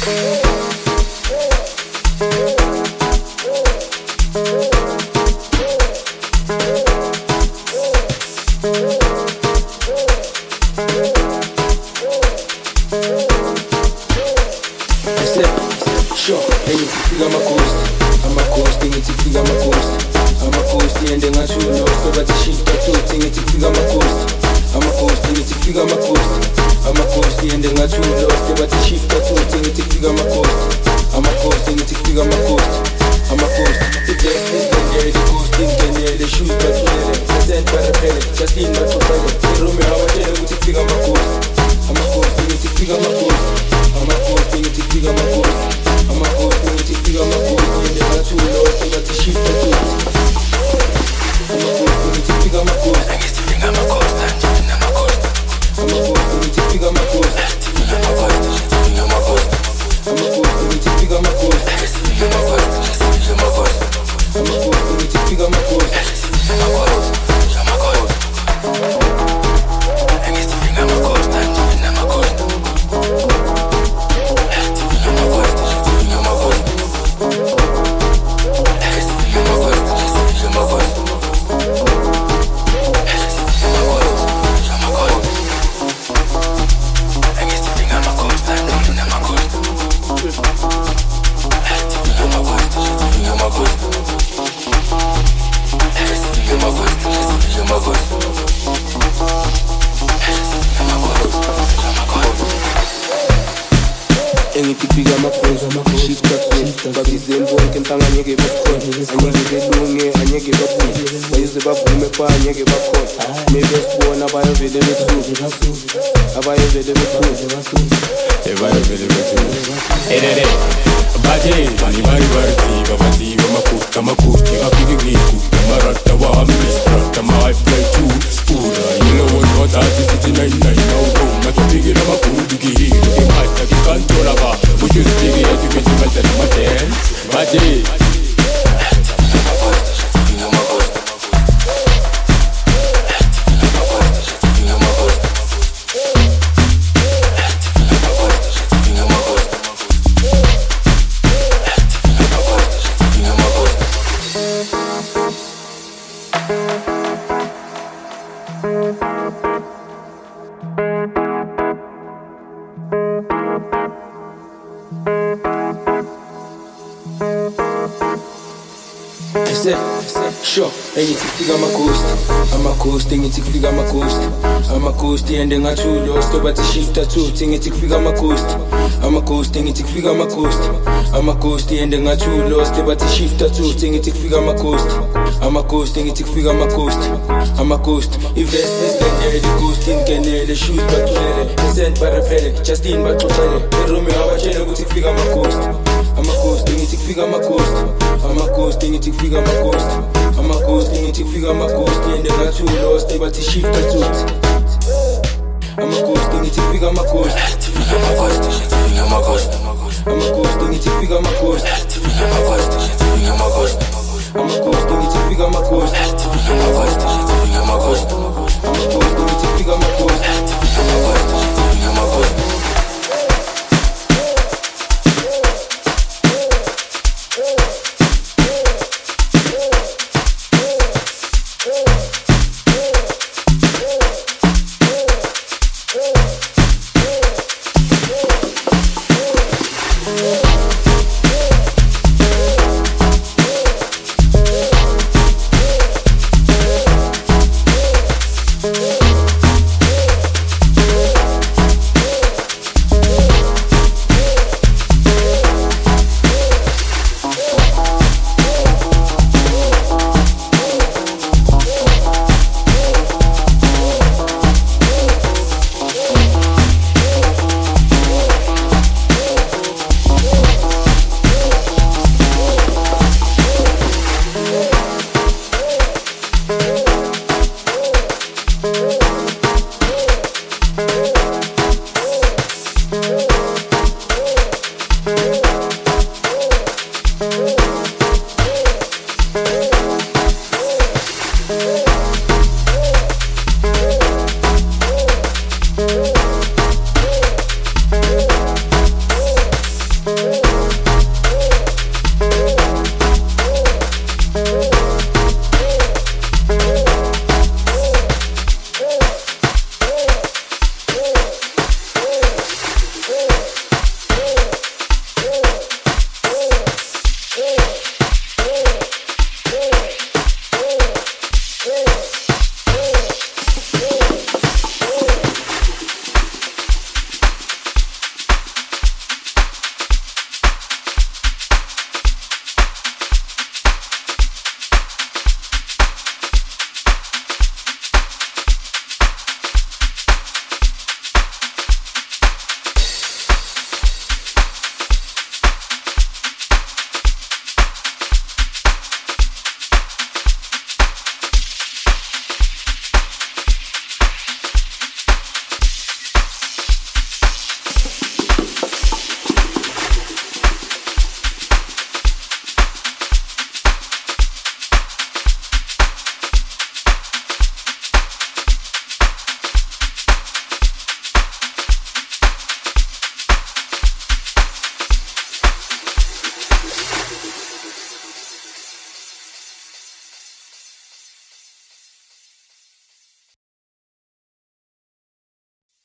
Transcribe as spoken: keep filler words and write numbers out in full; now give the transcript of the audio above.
Ende ngathula stop at shift athu tingithi kufika ama coast ama coast tingithi kufika ama coast ama coast ende ngathula stop at shift athu tingithi kufika ama coast ama coast tingithi kufika ama coast ama coast if this is the day the coast ingenele shoes bathulele send parapele Justin baxoxele eromi awatshele ukuthi kufika ama coast ama coast tingithi kufika ama coast ama coast tingithi kufika ama coast ama coast tingithi kufika ama coast ende ngathula stop at shift athu I'm a ghost, think it's a figure, I'm a ghost. I'm a ghost, I'm a ghost. I'm a ghost, think it's a figure, I'm a ghost. I'm a ghost, I'm a ghost. I'm a ghost, think it's a figure, I'm a ghost. I'm a ghost, I'm a ghost. I'm a ghost, think it's a figure, I'm a ghost.